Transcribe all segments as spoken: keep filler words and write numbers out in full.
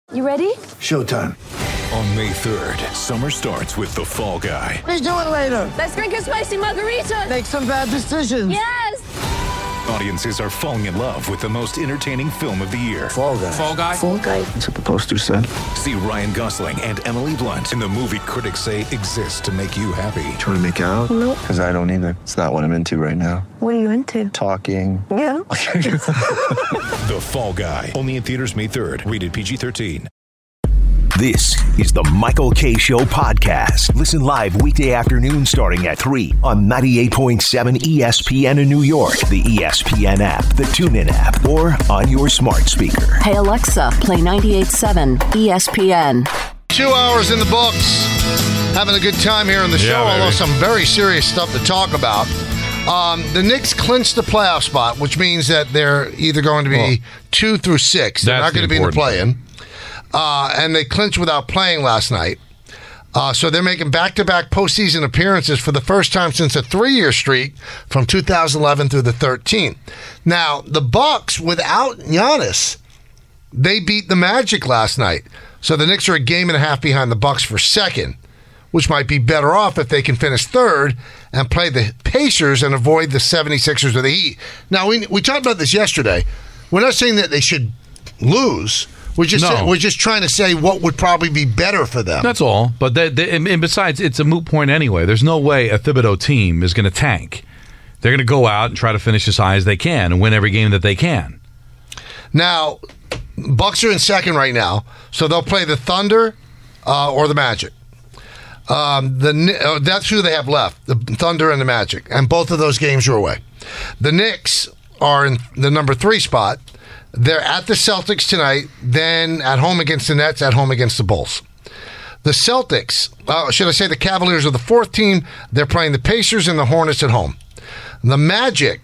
You ready? Showtime. On May third, summer starts with The Fall Guy. Let's do it later. Let's drink a spicy margarita. Make some bad decisions. Yes! Audiences are falling in love with the most entertaining film of the year. Fall Guy. Fall Guy? Fall Guy. That's what the poster said. See Ryan Gosling and Emily Blunt in the movie critics say exists to make you happy. Trying to make it out? Nope. Because I don't either. It's not what I'm into right now. What are you into? Talking. Yeah. The Fall Guy. Only in theaters May third. Rated P G thirteen. This is the Michael Kay Show podcast. Listen live weekday afternoon starting at three on ninety-eight point seven E S P N in New York, the E S P N app, the TuneIn app, or on your smart speaker. Hey Alexa, play ninety-eight point seven E S P N. Two hours in the books. Having a good time here on the show, Yeah, although some very serious stuff to talk about. Um, the Knicks clinched the playoff spot, which means that they're either going to be Well, two through six. They're not that's going to the be in the important play-in. Uh, and they clinched without playing last night. Uh, so they're making back-to-back postseason appearances for the first time since a three-year streak from two thousand eleven through the thirteen. Now, the Bucks, without Giannis, they beat the Magic last night. So the Knicks are a game and a half behind the Bucks for second, which might be better off if they can finish third and play the Pacers and avoid the seventy-sixers or the Heat. Now, we we talked about this yesterday. We're not saying that they should lose. We're just No. saying, we're just trying to say what would probably be better for them. That's all. But they, they, and and besides, it's a moot point anyway. There's no way a Thibodeau team is going to tank. They're going to go out and try to finish as high as they can and win every game that they can. Now, Bucks are in second right now, so they'll play the Thunder uh, or the Magic. Um, the Kni- uh, that's who they have left, the Thunder and the Magic, and both of those games are away. The Knicks are in the number three spot. They're at the Celtics tonight, then at home against the Nets, at home against the Bulls. The Celtics, uh, should I say the Cavaliers are the fourth team. They're playing the Pacers and the Hornets at home. The Magic,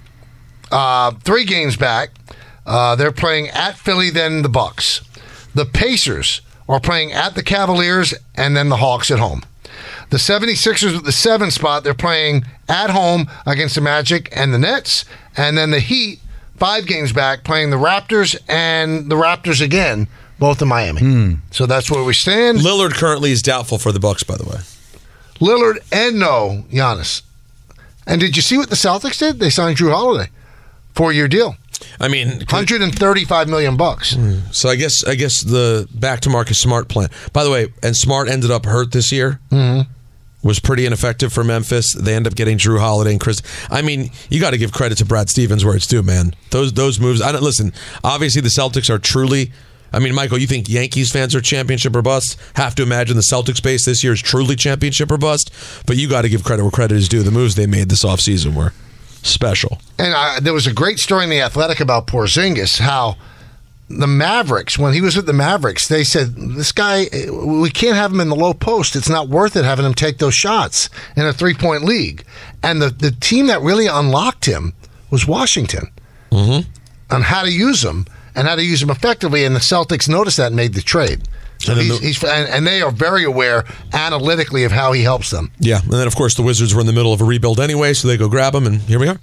uh, three games back, uh, they're playing at Philly, then the Bucks. The Pacers are playing at the Cavaliers and then the Hawks at home. The seventy-sixers at the seventh spot, they're playing at home against the Magic and the Nets. And then the Heat, five games back, playing the Raptors and the Raptors again, both in Miami. Hmm. So that's where we stand. Lillard currently is doubtful for the Bucks, by the way. Lillard and no Giannis. And did you see what the Celtics did? They signed Drew Holiday, four-year deal, I mean, one hundred thirty-five million bucks. so I guess I guess the back to Marcus Smart plan. By the way, and Smart ended up hurt this year. Mm-hmm. Was pretty ineffective for Memphis. They end up getting Drew Holiday and Chris. I mean, you got to give credit to Brad Stevens where it's due, man. Those those moves. I don't listen. Obviously, the Celtics are truly. I mean, Michael, you think Yankees fans are championship or bust? Have to imagine the Celtics base this year is truly championship or bust. But you got to give credit where credit is due. The moves they made this offseason were special. And I, there was a great story in The Athletic about Porzingis, how the Mavericks, when he was with the Mavericks, they said, this guy, we can't have him in the low post. It's not worth it having him take those shots in a three-point league. And the, the team that really unlocked him was Washington Mm-hmm. on how to use him and how to use him effectively. And the Celtics noticed that and made the trade. So And then he's, the- he's, and, and they are very aware analytically of how he helps them. Yeah, and then of course the Wizards were in the middle of a rebuild anyway, so they go grab him, and here we are.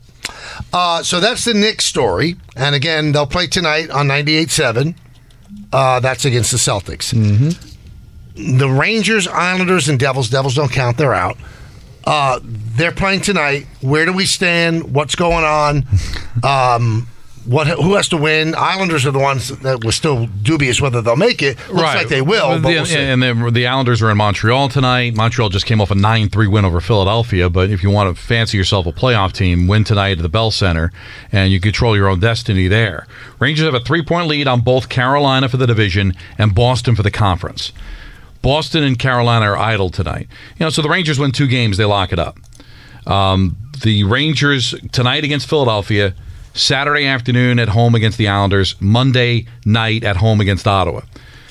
Uh, so that's the Knicks story. And again, they'll play tonight on ninety-eight point seven. Uh, that's against the Celtics. Mm-hmm. The Rangers, Islanders, and Devils. Devils don't count. They're out. Uh, they're playing tonight. Where do we stand? What's going on? Um, what? Who has to win? Islanders are the ones that were still dubious whether they'll make it. Looks like they will, but The- we'll see. and then the Islanders are in Montreal tonight. Montreal just came off a nine three win over Philadelphia, but if you want to fancy yourself a playoff team, win tonight at the Bell Center, and you control your own destiny there. Rangers have a three-point lead on both Carolina for the division and Boston for the conference. Boston and Carolina are idle tonight. You know, so the Rangers win two games, they lock it up. Um, the Rangers tonight against Philadelphia, Saturday afternoon at home against the Islanders, Monday night at home against Ottawa.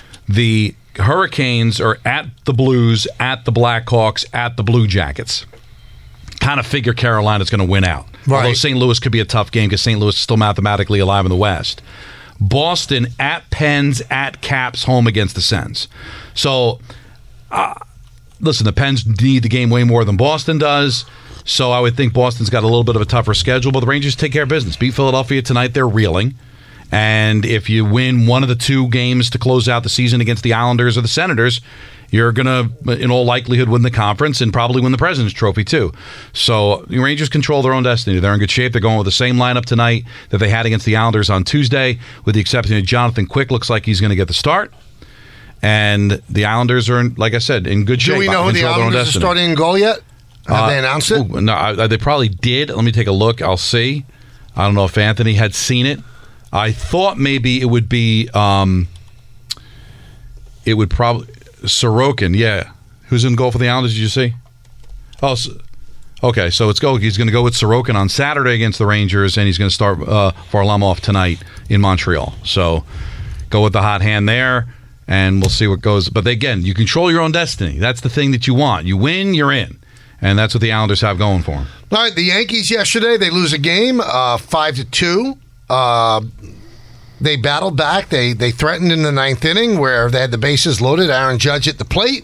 The Hurricanes are at the Blues, at the Blackhawks, at the Blue Jackets. Kind of figure Carolina's going to win out. Right. Although Saint Louis could be a tough game because Saint Louis is still mathematically alive in the West. Boston at Pens, at Caps, home against the Sens. So, uh, listen, the Pens need the game way more than Boston does. So I would think Boston's got a little bit of a tougher schedule, but the Rangers take care of business. Beat Philadelphia tonight, they're reeling. And if you win one of the two games to close out the season against the Islanders or the Senators, you're going to, in all likelihood, win the conference and probably win the President's Trophy, too. So the Rangers control their own destiny. They're in good shape. They're going with the same lineup tonight that they had against the Islanders on Tuesday, with the exception of Jonathan Quick. Looks like he's going to get the start. And the Islanders are, like I said, in good shape. Do we know who the Islanders are starting in goal yet? Have uh, they announced it? Ooh, no, I, they probably did. Let me take a look. I'll see. I don't know if Anthony had seen it. I thought maybe it would be, um, it would probably, Sorokin, yeah. Who's in goal for the Islanders, did you see? Oh, so, okay, so it's go. He's going to go with Sorokin on Saturday against the Rangers, and he's going to start uh, Varlamov tonight in Montreal. So go with the hot hand there, and we'll see what goes. But again, you control your own destiny. That's the thing that you want. You win, you're in. And that's what the Islanders have going for them. All right, the Yankees yesterday, they lose a game, uh, five to two. Uh, they battled back. They they threatened in the ninth inning where they had the bases loaded. Aaron Judge hit the plate,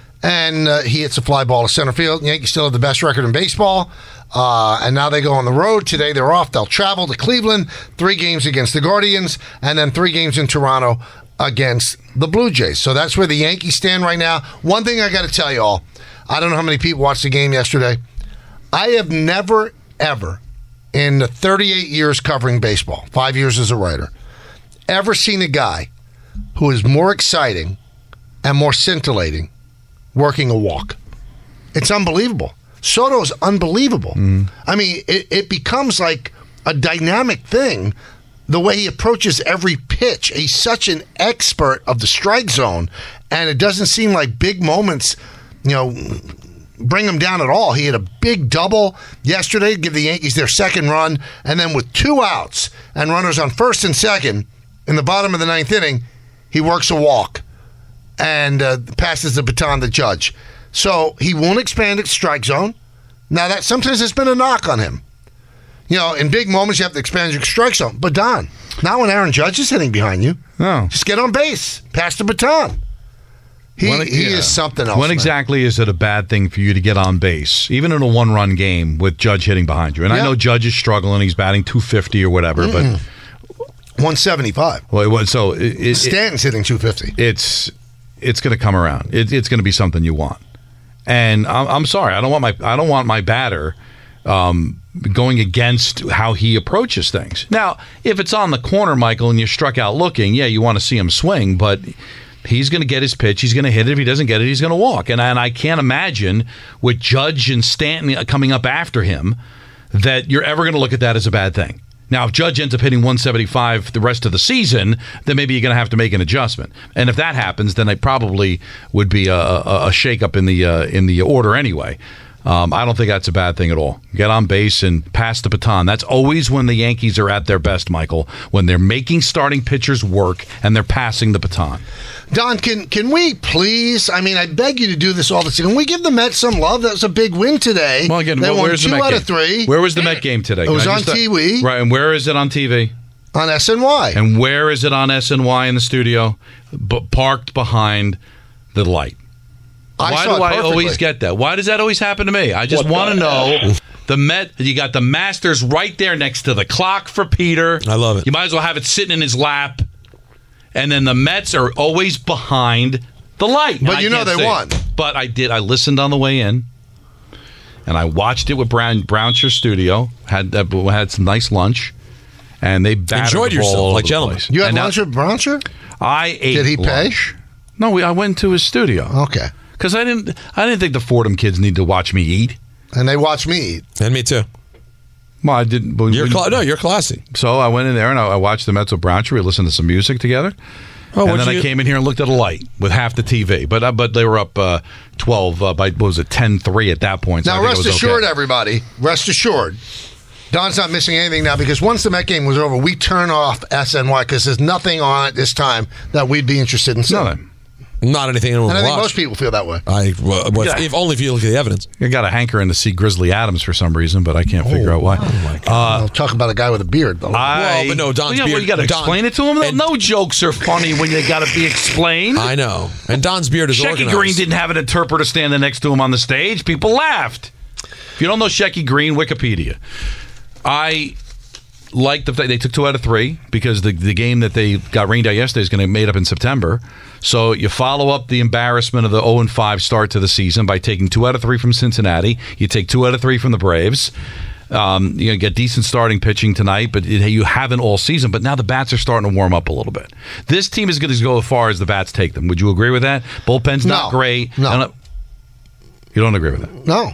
and uh, he hits a fly ball to center field. The Yankees still have the best record in baseball, uh, and now they go on the road. Today they're off. They'll travel to Cleveland, three games against the Guardians, and then three games in Toronto against the Blue Jays. So that's where the Yankees stand right now. One thing I got to tell you all, I don't know how many people watched the game yesterday. I have never, ever, in the thirty-eight years covering baseball, five years as a writer, ever seen a guy who is more exciting and more scintillating working a walk. It's unbelievable. Soto's unbelievable. Mm. I mean, it, it becomes like a dynamic thing the way he approaches every pitch. He's such an expert of the strike zone, and it doesn't seem like big moments, you know, bring him down at all. He had a big double yesterday to give the Yankees their second run, and then with two outs and runners on first and second in the bottom of the ninth inning, he works a walk and uh, passes the baton to Judge. So he won't expand its strike zone. Now, that sometimes there's been a knock on him. You know, in big moments, you have to expand your strike zone. But, Don, not when Aaron Judge is hitting behind you. No. Just get on base. Pass the baton. He, when, he yeah. is something else. When man. exactly is it a bad thing for you to get on base, even in a one-run game with Judge hitting behind you? And yeah. I know Judge is struggling; he's batting two fifty or whatever, Mm-mm. but one seventy-five. Well, it was, so it, it, Stanton's hitting two fifty. It's it's going to come around. It, it's going to be something you want. And I'm, I'm sorry, I don't want my I don't want my batter um, going against how he approaches things. Now, if it's on the corner, Michael, and you're struck out looking, yeah, you want to see him swing, but he's going to get his pitch. He's going to hit it. If he doesn't get it, he's going to walk. And, and I can't imagine with Judge and Stanton coming up after him that you're ever going to look at that as a bad thing. Now, if Judge ends up hitting one seventy-five the rest of the season, then maybe you're going to have to make an adjustment. And if that happens, then it probably would be a, a, a shakeup in the uh, in the order anyway. Um, I don't think that's a bad thing at all. Get on base and pass the baton. That's always when the Yankees are at their best, Michael, when they're making starting pitchers work and they're passing the baton. Don, can can we please, I mean, I beg you to do this all the time. Can we give the Mets some love? That was a big win today. Well, again, they well, won where's two the Met out game? of three. Where was the Met game today? It was on start? T V. Right, and where is it on T V? On S N Y. And where is it on S N Y in the studio? B- parked behind the light. I Why saw do it I perfectly. always get that? Why does that always happen to me? I just want to know. The Met, you got the Masters right there next to the clock for Peter. I love it. You might as well have it sitting in his lap. And then the Mets are always behind the light. But you know they won. But I did. I listened on the way in, and I watched it with Brown Brownshire Studio. Had uh, had some nice lunch, and they battered enjoyed the ball yourself all like over the gentlemen. place. You had And lunch now, with Brownshire? I ate. Did he lunch. pay? No, we, I went to his studio. Okay. Because I didn't, I didn't think the Fordham kids need to watch me eat. And they watch me eat. And me too. Well, I didn't. You're cla- no, you're classy. So I went in there and I, I watched the Mets with Brownshire. We listened to some music together. Oh, and then you... I came in here and looked at a light with half the T V. But uh, but they were up uh, twelve uh, by, what was it, ten three at that point. So now, I think rest it was assured, okay. everybody, rest assured, Don's not missing anything now because once the Met game was over, we turn off S N Y because there's nothing on it this time that we'd be interested in seeing. Nothing. Not anything anyone And I will think watch. most people feel that way. I well, well, Yeah. if only if you look at the evidence. I got a hankering to see Grizzly Adams for some reason, but I can't figure out why. Oh my God. Uh, I'll talk about a guy with a beard. Though. I, Well, but no, Don's well, yeah, well, beard- you got to Don- explain it to him. and- No jokes are funny when they got to be explained. I know. And Don's beard is Shecky organized. Green didn't have an interpreter standing next to him on the stage. People laughed. If you don't know Shecky Green, Wikipedia. I like the fact they took two out of three because the the game that they got rained out yesterday is going to be made up in September. So you follow up the embarrassment of the oh and five start to the season by taking two out of three from Cincinnati. You take two out of three from the Braves. Um, you know, get decent starting pitching tonight, but it, you haven't all season. But now the bats are starting to warm up a little bit. This team is going to go as far as the bats take them. Would you agree with that? Bullpen's not no, great. No. You don't agree with that? No.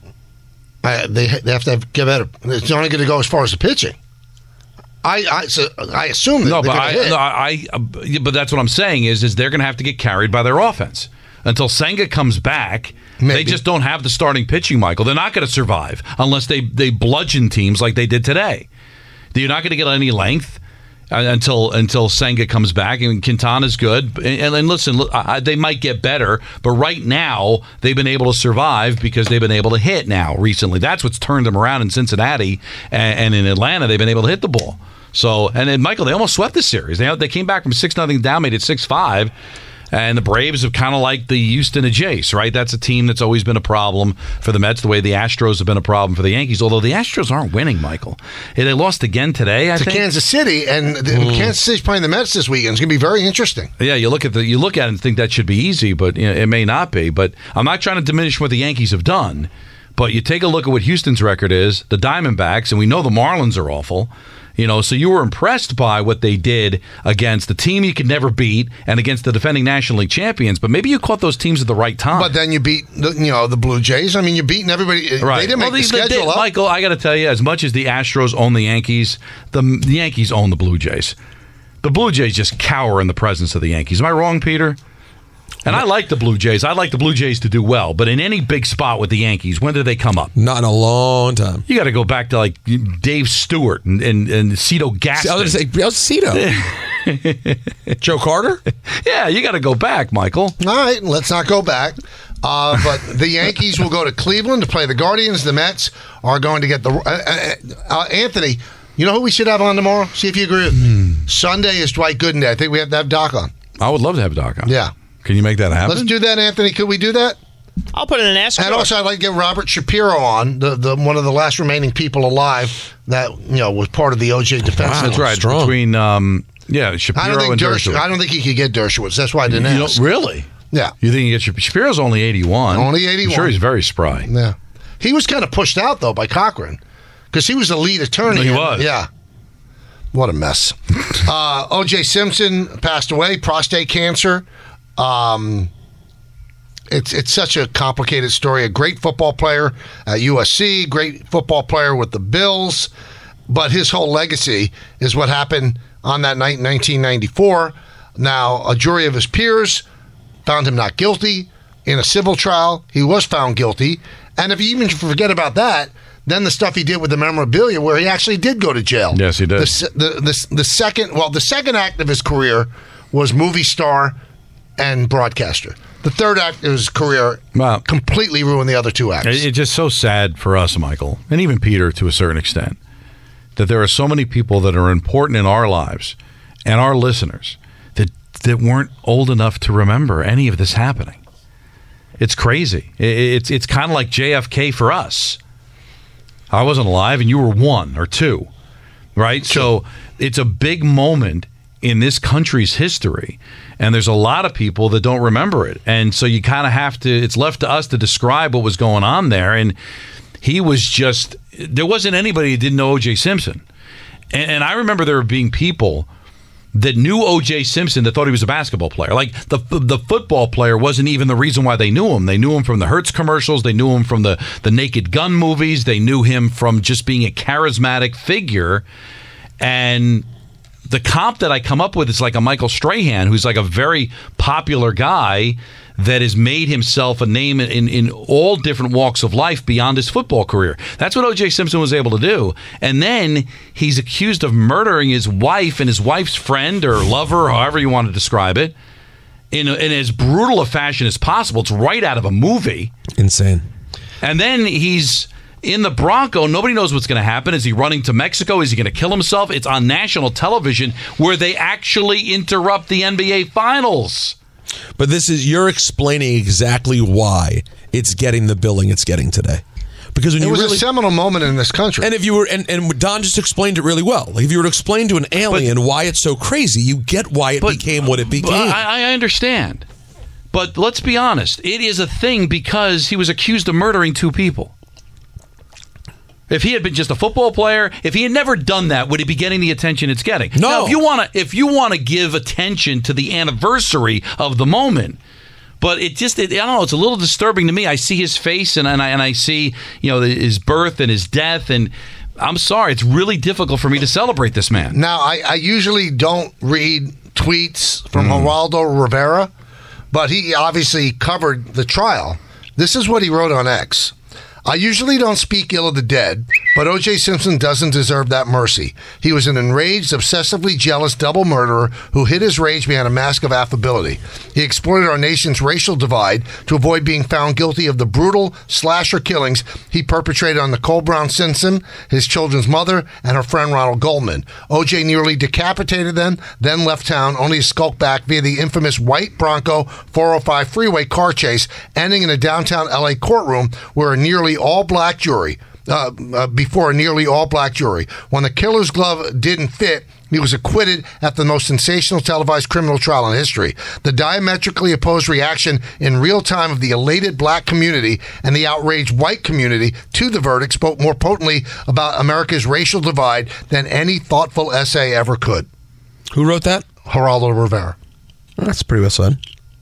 I, they, they have to have, give it. A, it's only going to go as far as the pitching. I I, so I assume that no, they're but I, hit. no, I, I but that's what I'm saying is is they're going to have to get carried by their offense until Senga comes back. Maybe. They just don't have the starting pitching, Michael. They're not going to survive unless they they bludgeon teams like they did today. You're not going to get any length until until Senga comes back. And Quintana's good. And, and listen, I, they might get better, but right now they've been able to survive because they've been able to hit now recently. That's what's turned them around in Cincinnati and, and in Atlanta. They've been able to hit the ball. So, and then Michael, they almost swept this series. They they came back from six nothing down, made it six five. And the Braves have kind of like the Houston Jays, right? That's a team that's always been a problem for the Mets, the way the Astros have been a problem for the Yankees. Although the Astros aren't winning, Michael. They lost again today, I to think. Kansas City, and the, mm. Kansas City's playing the Mets this weekend. It's going to be very interesting. Yeah, you look at the you look at it and think that should be easy, but you know, it may not be. But I'm not trying to diminish what the Yankees have done. But you take a look at what Houston's record is, the Diamondbacks, and we know the Marlins are awful. You know, so you were impressed by what they did against the team you could never beat and against the defending National League champions. But maybe you caught those teams at the right time. But then you beat, the, you know, the Blue Jays. I mean, you're beating everybody. Right. They didn't well, make the, the schedule they, up. Michael, I got to tell you, as much as the Astros own the Yankees, the, the Yankees own the Blue Jays. The Blue Jays just cower in the presence of the Yankees. Am I wrong, Peter? And I like the Blue Jays. I like the Blue Jays to do well. But in any big spot with the Yankees, when did they come up? Not in a long time. You got to go back to like Dave Stewart and, and, and Cito Gaston. I was going to say, Cito. Joe Carter? Yeah, you got to go back, Michael. All right, let's not go back. Uh, but the Yankees will go to Cleveland to play the Guardians. The Mets are going to get the... Uh, uh, uh, Anthony, you know who we should have on tomorrow? See if you agree with me. Mm. Sunday is Dwight Gooden Day. I think we have to have Doc on. I would love to have Doc on. Yeah. Can you make that happen? Let's do that, Anthony. Could we do that? I'll put in an ask. And also, I'd like to get Robert Shapiro on, the, the one of the last remaining people alive that you know was part of the O J defense. Wow, that's right. Strong. Between um, yeah, Shapiro I don't think and Dershowitz. Dershowitz. I don't think he could get Dershowitz. That's why I didn't you ask. Don't, really? Yeah. You think he gets Shapiro's only eighty-one? Only eighty-one. I'm sure he's very spry. Yeah. He was kind of pushed out though by Cochran because he was the lead attorney. He was. Yeah. What a mess. uh, O J Simpson passed away, prostate cancer. Um, It's it's such a complicated story. A great football player at U S C, great football player with the Bills, but his whole legacy is what happened on that night in nineteen ninety-four. Now, a jury of his peers found him not guilty. In a civil trial, he was found guilty. And if you even forget about that, then the stuff he did with the memorabilia where he actually did go to jail. Yes, he did. The, the, the, the second, well, the second act of his career was movie star and broadcaster. The third act of his career wow. completely ruined the other two acts. It's just so sad for us, Michael, and even Peter to a certain extent, that there are so many people that are important in our lives and our listeners that, that weren't old enough to remember any of this happening. It's crazy. It's, it's kind of like J F K for us. I wasn't alive and you were one or two, right? So it's a big moment in this country's history, and there's a lot of people that don't remember it, and so you kind of have to, it's left to us to describe what was going on there. And he was just, there wasn't anybody who didn't know O J Simpson, and, and I remember there being people that knew O J Simpson that thought he was a basketball player. Like the the football player wasn't even the reason why they knew him. They knew him from the Hertz commercials, they knew him from the the Naked Gun movies, they knew him from just being a charismatic figure. And the comp that I come up with is like a Michael Strahan, who's like a very popular guy that has made himself a name in, in all different walks of life beyond his football career. That's what O J Simpson was able to do. And then he's accused of murdering his wife and his wife's friend or lover, however you want to describe it, in, a, in as brutal a fashion as possible. It's right out of a movie. Insane. And then he's in the Bronco. Nobody knows what's going to happen. Is he running to Mexico? Is he going to kill himself? It's on national television where they actually interrupt the N B A Finals. But this is, you're explaining exactly why it's getting the billing it's getting today. Because when it you was really, a seminal moment in this country. And if you were, and, and Don just explained it really well. Like if you were to explain to an alien but, why it's so crazy, you get why it but, became what it became. I, I understand. But let's be honest. It is a thing because he was accused of murdering two people. If he had been just a football player, if he had never done that, would he be getting the attention it's getting? No. Now, if you want to, if you want to give attention to the anniversary of the moment, but it just, it, I don't know, it's a little disturbing to me. I see his face and, and I and I see, you know, his birth and his death, and I'm sorry, it's really difficult for me to celebrate this man. Now, I, I usually don't read tweets from mm. Geraldo Rivera, but he obviously covered the trial. This is what he wrote on X. I usually don't speak ill of the dead, but O J. Simpson doesn't deserve that mercy. He was an enraged, obsessively jealous double murderer who hid his rage behind a mask of affability. He exploited our nation's racial divide to avoid being found guilty of the brutal slasher killings he perpetrated on Nicole Brown Simpson, his children's mother, and her friend Ronald Goldman. O J nearly decapitated them, then left town, only to skulk back via the infamous white Bronco four oh five freeway car chase, ending in a downtown L A courtroom where a nearly all-black jury, uh, uh, before a nearly all-black jury. When the killer's glove didn't fit, he was acquitted at the most sensational televised criminal trial in history. The diametrically opposed reaction in real time of the elated black community and the outraged white community to the verdict spoke more potently about America's racial divide than any thoughtful essay ever could. Who wrote that? Geraldo Rivera. That's pretty well said.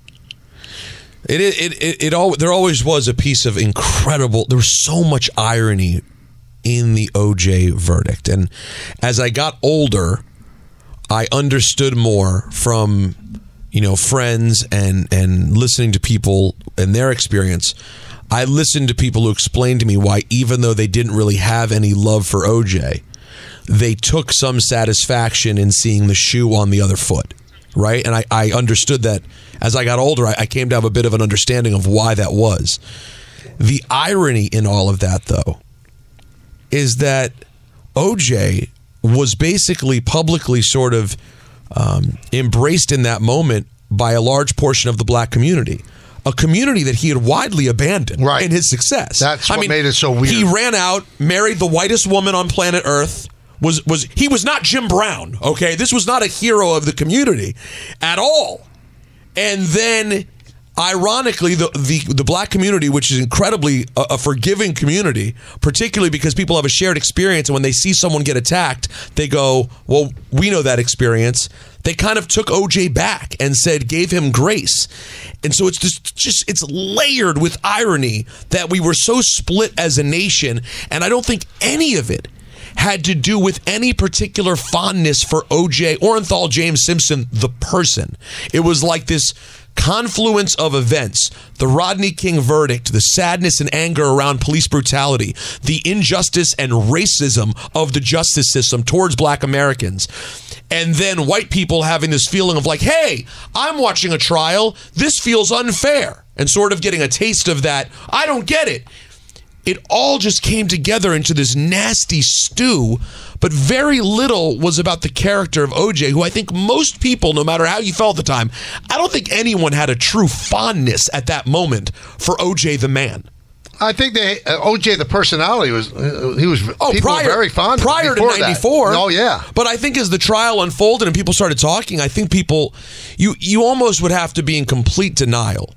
It, it it it all there always was a piece of incredible. There was so much irony in the O J verdict, and as I got older, I understood more from you know friends and and listening to people and their experience. I listened to people who explained to me why, even though they didn't really have any love for O J, they took some satisfaction in seeing the shoe on the other foot. Right. And I, I understood that as I got older, I, I came to have a bit of an understanding of why that was. The irony in all of that, though, is that O J was basically publicly sort of um, embraced in that moment by a large portion of the black community, a community that he had widely abandoned right. in his success. That's what I mean, made it so weird. He ran out, married the whitest woman on planet Earth. Was was he was not Jim Brown, okay? This was not a hero of the community at all. And then, ironically, the the, the black community, which is incredibly a, a forgiving community, particularly because people have a shared experience, and when they see someone get attacked, they go, well, we know that experience. They kind of took O J back and said, gave him grace. And so it's just, just it's layered with irony that we were so split as a nation, and I don't think any of it had to do with any particular fondness for O J Orenthal James Simpson, the person. It was like this confluence of events, the Rodney King verdict, the sadness and anger around police brutality, the injustice and racism of the justice system towards black Americans, and then white people having this feeling of like, hey, I'm watching a trial, this feels unfair, and sort of getting a taste of that. I don't get it. It all just came together into this nasty stew, but very little was about the character of O J, who I think most people, no matter how you felt at the time, I don't think anyone had a true fondness at that moment for O J the man. I think they uh, O J the personality was uh, he was oh, people prior, were very fond prior of to ninety-four. Oh yeah, but I think as the trial unfolded and people started talking, I think people you you almost would have to be in complete denial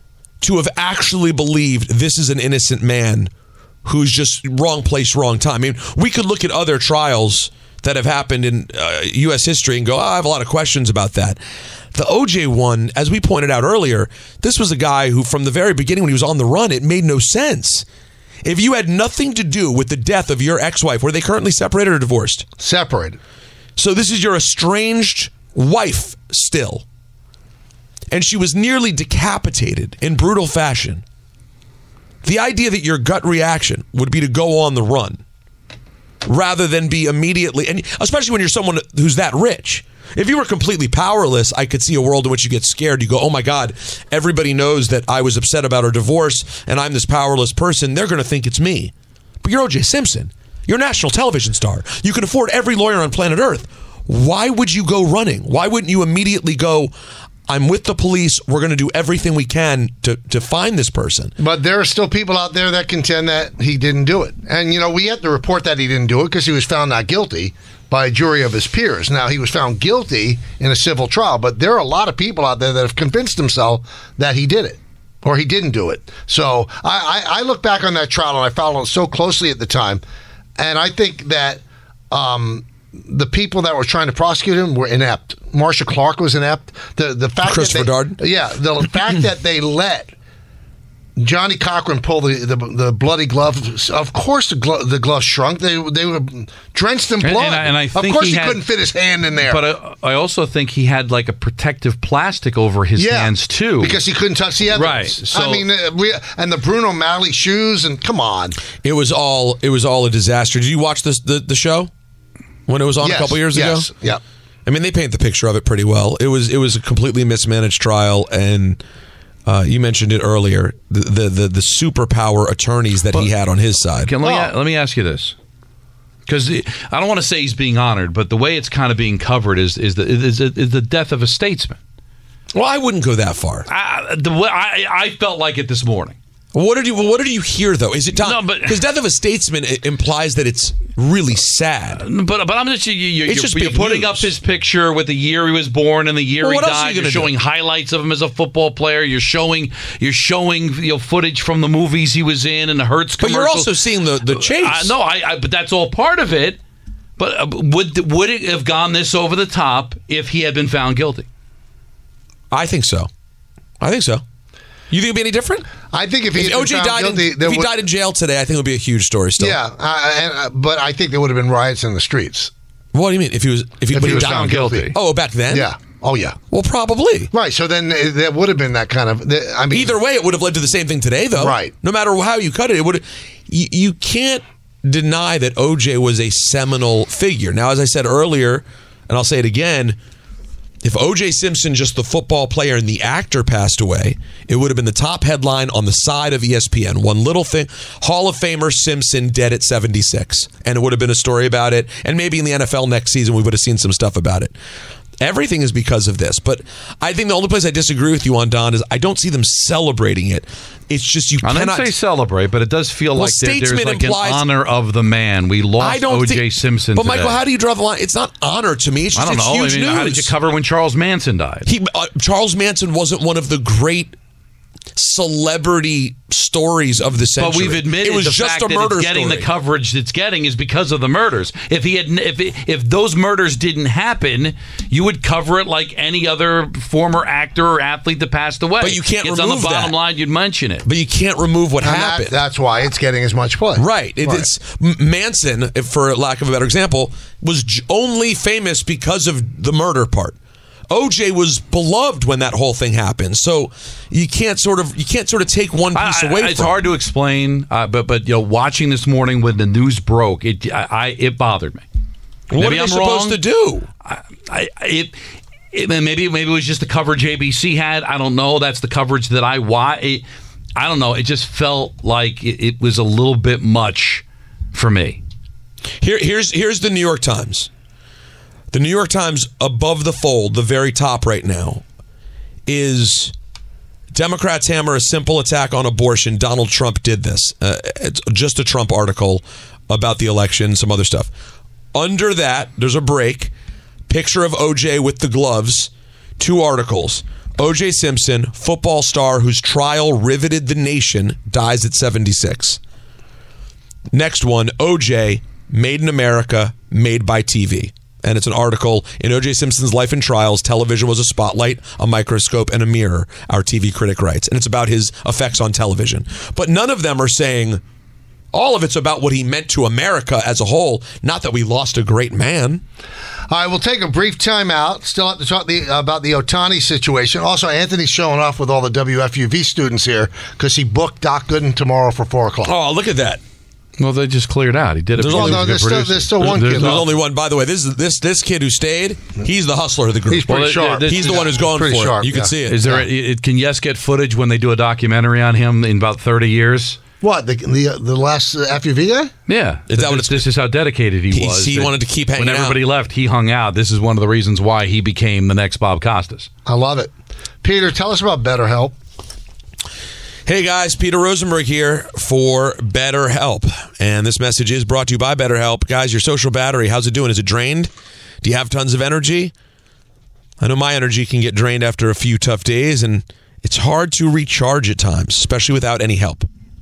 to have actually believed this is an innocent man who's just wrong place, wrong time. I mean, we could look at other trials that have happened in uh, U S history and go, oh, I have a lot of questions about that. The O J one, as we pointed out earlier, this was a guy who from the very beginning when he was on the run, it made no sense. If you had nothing to do with the death of your ex-wife, were they currently separated or divorced? Separated. So this is your estranged wife still. And she was nearly decapitated in brutal fashion. The idea that your gut reaction would be to go on the run rather than be immediately, and especially when you're someone who's that rich. If you were completely powerless, I could see a world in which you get scared. You go, oh my God, everybody knows that I was upset about our divorce and I'm this powerless person. They're going to think it's me. But you're O J Simpson. You're a national television star. You can afford every lawyer on planet Earth. Why would you go running? Why wouldn't you immediately go, I'm with the police. We're going to do everything we can to, to find this person. But there are still people out there that contend that he didn't do it. And, you know, we have to report that he didn't do it because he was found not guilty by a jury of his peers. Now, he was found guilty in a civil trial, but there are a lot of people out there that have convinced themselves that he did it or he didn't do it. So I, I, I look back on that trial, and I followed it so closely at the time, and I think that um, the people that were trying to prosecute him were inept. Marsha Clark was inept. The the fact Christopher that they, Dard? Yeah, the fact that they let Johnny Cochran pull the, the, the bloody glove. Of course, the, glo- the glove shrunk. They they were drenched in blood. And, and, I, and I think of course, he, he had, couldn't fit his hand in there. But I, I also think he had like a protective plastic over his yeah, hands too, because he couldn't touch the evidence. Right. So, I mean, uh, we, and the Bruno Malley shoes, and come on, It was all it was all a disaster. Did you watch this the, the show when it was on yes, a couple years yes, ago? Yeah. I mean, they paint the picture of it pretty well. It was it was a completely mismanaged trial, and uh, you mentioned it earlier. The the the, the superpower attorneys that he had on his side. Can, let, Oh. me, let me ask you this, because I don't want to say he's being honored, but the way it's kind of being covered is is the is, is the death of a statesman. Well, I wouldn't go that far. I, the way I, I felt like it this morning. What did you What did you hear though? Is it No, but- because death of a statesman it implies that it's really sad. But but I'm just you, you, It's you're, just you're big putting news. up his picture with the year he was born and the year Well, he what else are died. you You're gonna showing do? highlights of him as a football player. You're showing you're showing you know footage from the movies he was in and the Hertz But commercials. you're also seeing the the chase. I, no, I, I but that's all part of it. But uh, would would it have gone this over the top if he had been found guilty? I think so. I think so. You think it'd be any different? I think if he If had O been J found died, guilty, in, there if he would- died in jail today, I think it would be a huge story. Still, yeah, uh, and, uh, but I think there would have been riots in the streets. What do you mean? If he was, if he, If but he was died- found guilty. Oh, back then? Yeah. Oh, yeah. Well, probably. Right. So then uh, there would have been that kind of. I mean, Either way, it would have led to the same thing today, though. Right. No matter how you cut it, it would. You, you can't deny that O J was a seminal figure. Now, as I said earlier, and I'll say it again, if O J Simpson, just the football player and the actor, passed away, it would have been the top headline on the side of E S P N. One little thing, Hall of Famer Simpson dead at seventy-six. And it would have been a story about it. And maybe in the N F L next season, we would have seen some stuff about it. Everything is because of this. But I think the only place I disagree with you on, Don, is I don't see them celebrating it. It's just you I didn't cannot say celebrate, but it does feel Well, like there, there's statesman like implies- an honor of the man. We lost I don't O J think, Simpson But today. Michael, how do you draw the line? It's not honor to me. It's I just don't it's know. huge I mean, news. how did you cover when Charles Manson died? He, uh, Charles Manson wasn't one of the great celebrity stories of the century. But we've admitted it was the just fact a murder that it's getting story. the coverage it's getting is because of the murders. If he had, if it, if those murders didn't happen, you would cover it like any other former actor or athlete that passed away. But you can't it's on the remove bottom that. line. You'd mention it. But you can't remove what and happened. that, that's why it's getting as much play. Right. It, Right. It's M- Manson, if for lack of a better example, was j- only famous because of the murder part. O J was beloved when that whole thing happened, so you can't sort of you can't sort of take one piece I, away. I, it's from hard to explain, uh, but but you know, watching this morning when the news broke, it I, I it bothered me. What Maybe are they I'm supposed wrong. to do? I, I it. It, maybe maybe it was just the coverage A B C had. I don't know. That's the coverage that I watch. I don't know. It just felt like it, it was a little bit much for me. Here, here's here's the New York Times. The New York Times above the fold, the very top right now, is Democrats hammer a simple attack on abortion. Donald Trump did this. Uh, it's just a Trump article about the election, some other stuff. Under that, there's a break. Picture of O J with the gloves. Two articles. O J Simpson, football star whose trial riveted the nation, dies at seventy-six. Next one, O J, made in America, made by T V. And it's an article in O J Simpson's life and trials. Television was a spotlight, a microscope, and a mirror, our T V critic writes. And it's about his effects on television. But none of them are saying, all of it's about what he meant to America as a whole, not that we lost a great man. All right, we'll take a brief time out. Still have to talk the, about the Ohtani situation. Also, Anthony's showing off with all the W F U V students here because he booked Doc Gooden tomorrow for four o'clock. Oh, look at that. Well, they just cleared out. He did it. There's because only- he was a no, good there's still- producer. there's still one kid There's left. only one. By the way, this this this kid who stayed, he's the hustler of the group. He's pretty Well, sharp. this- He's the one who's going Pretty for sharp, it. You can yeah. see it. Is there? A, it, can Yes get footage when they do a documentary on him in about thirty years? What, the the, the last uh, F U V guy? Yeah, Is that what this, it's- this is how dedicated he He- was. he That wanted to keep hanging When everybody out. left, he hung out. This is one of the reasons why he became the next Bob Costas. I love it. Peter, tell us about BetterHelp. Hey guys, Peter Rosenberg here for BetterHelp. And this message is brought to you by BetterHelp. Guys, your social battery, how's it doing? Is it drained? Do you have tons of energy? I know my energy can get drained after a few tough days, and it's hard to recharge at times, especially without any help.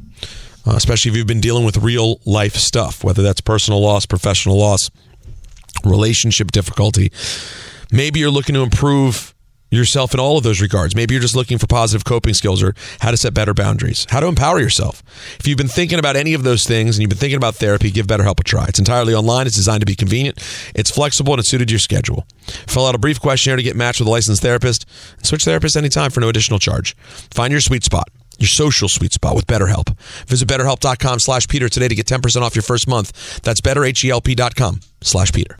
Uh, especially if you've been dealing with real life stuff, whether that's personal loss, professional loss, relationship difficulty. Maybe you're looking to improve yourself in all of those regards. Maybe you're just looking for positive coping skills or how to set better boundaries, how to empower yourself. If you've been thinking about any of those things and you've been thinking about therapy, give BetterHelp a try. It's entirely online. It's designed to be convenient. It's flexible and it's suited to your schedule. Fill out a brief questionnaire to get matched with a licensed therapist and switch therapists anytime for no additional charge. Find your sweet spot, your social sweet spot with BetterHelp. Visit BetterHelp.com slash Peter today to get ten percent off your first month. That's BetterHelp.com slash Peter.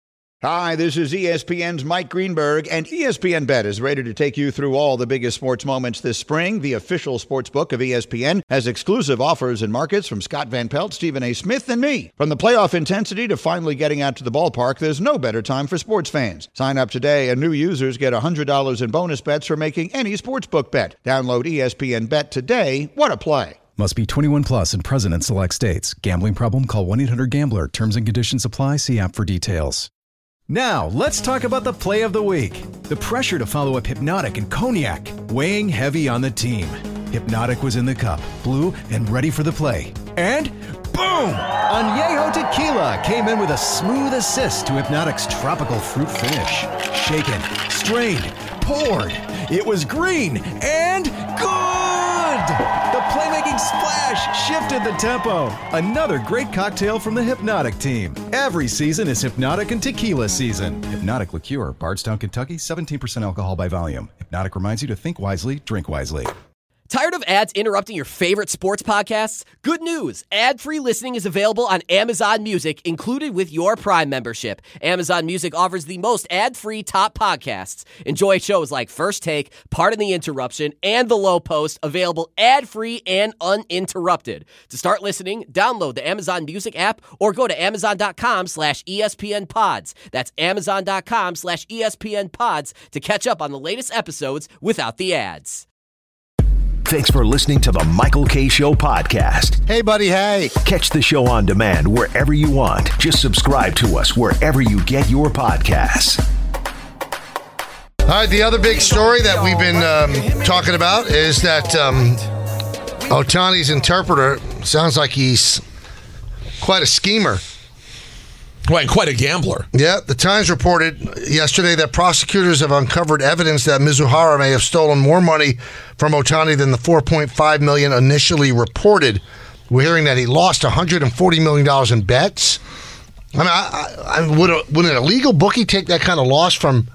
Hi, this is E S P N's Mike Greenberg, and E S P N Bet is ready to take you through all the biggest sports moments this spring. The official sports book of E S P N has exclusive offers and markets from Scott Van Pelt, Stephen A. Smith, and me. From the playoff intensity to finally getting out to the ballpark, there's no better time for sports fans. Sign up today, and new users get one hundred dollars in bonus bets for making any sportsbook bet. Download E S P N Bet today. What a play. Must be twenty-one plus and present in select states. Gambling problem? Call one eight hundred gambler. Terms and conditions apply. See app for details. Now, let's talk about the play of the week. The pressure to follow up Hypnotic and Cognac, weighing heavy on the team. Hypnotic was in the cup, blue, and ready for the play. And boom! Añejo Tequila came in with a smooth assist to Hypnotic's tropical fruit finish. Shaken, strained, poured. It was green and good! The playmaking splash shifted the tempo. Another great cocktail from the Hypnotic team. Every season is Hypnotic and Tequila season. Hypnotic Liqueur, Bardstown, Kentucky, seventeen percent alcohol by volume. Hypnotic reminds you to think wisely, drink wisely. Tired of ads interrupting your favorite sports podcasts? Good news! Ad-free listening is available on Amazon Music, included with your Prime membership. Amazon Music offers the most ad-free top podcasts. Enjoy shows like First Take, Pardon the Interruption, and The Low Post, available ad-free and uninterrupted. To start listening, download the Amazon Music app or go to amazon.com slash ESPN pods. That's amazon.com slash ESPN pods to catch up on the latest episodes without the ads. Thanks for listening to the Michael K. Show podcast. Hey, buddy, hey. Catch the show on demand wherever you want. Just subscribe to us wherever you get your podcasts. All right, the other big story that we've been um, talking about is that um, Ohtani's interpreter sounds like he's quite a schemer. Well, and quite a gambler. Yeah, the Times reported yesterday that prosecutors have uncovered evidence that Mizuhara may have stolen more money from Ohtani than the four point five million dollars initially reported. We're hearing that he lost one hundred forty million dollars in bets. I mean, I, I, would, a, would an illegal bookie take that kind of loss from,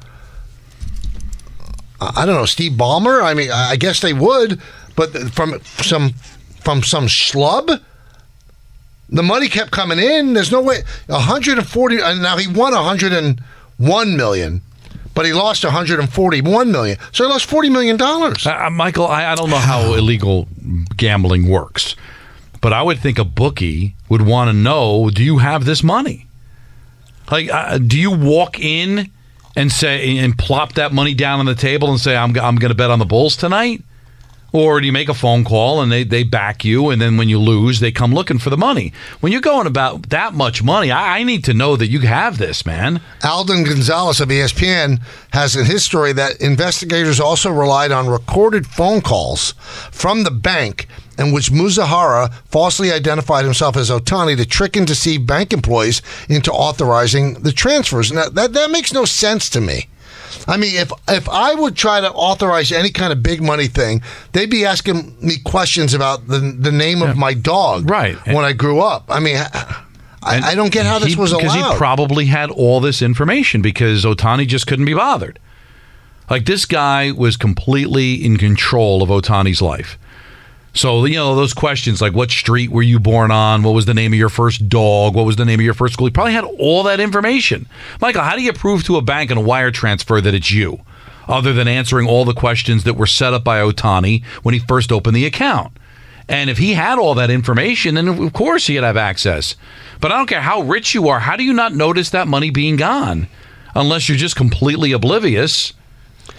I don't know, Steve Ballmer? I mean, I guess they would, but from some from some schlub? The money kept coming in. There's no way. one hundred forty, and now he won one hundred one million dollars, but he lost one hundred forty-one million dollars. So he lost forty million dollars. Uh, Michael, I, I don't know how illegal gambling works, but I would think a bookie would want to know, do you have this money? Like, uh, do you walk in and say and plop that money down on the table and say, I'm, I'm going to bet on the Bulls tonight? Or do you make a phone call and they, they back you, and then when you lose, they come looking for the money? When you're going about that much money, I, I need to know that you have this, man. Alden Gonzalez of E S P N has in his story that investigators also relied on recorded phone calls from the bank in which Mizuhara falsely identified himself as Ohtani to trick and deceive bank employees into authorizing the transfers. Now, that, that makes no sense to me. I mean, if if I would try to authorize any kind of big money thing, they'd be asking me questions about the the name yeah. of my dog right. when I grew up. I mean, I, I don't get how this he, was allowed. Because he probably had all this information because Ohtani just couldn't be bothered. Like, this guy was completely in control of Ohtani's life. So, you know, those questions like, what street were you born on? What was the name of your first dog? What was the name of your first school? He probably had all that information. Michael, how do you prove to a bank and a wire transfer that it's you, other than answering all the questions that were set up by Ohtani when he first opened the account? And if he had all that information, then of course he'd have access. But I don't care how rich you are. How do you not notice that money being gone? Unless you're just completely oblivious.